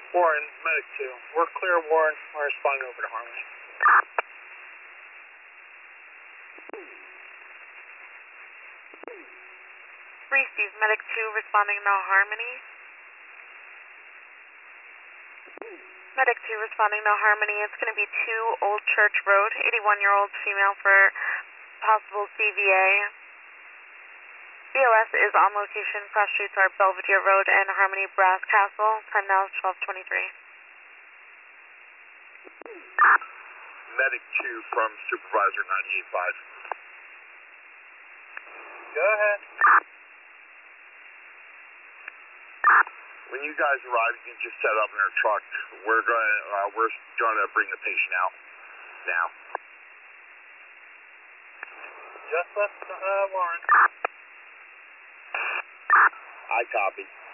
Warren, Medic 2. We're clear, Warren. We're responding over to Harmony. Steve, Medic 2 responding to Harmony. Medic 2 responding to Harmony. It's going to be 2 Old Church Road, 81-year-old female for possible CVA. BOS is on location. Cross streets are Belvedere Road and Harmony Brass Castle. Time now is 12:23. Medic 2 from Supervisor 98.5. Go ahead. When you guys arrive, you can just set up in our truck. We're gonna bring the patient out now. Just left Warren. I copy.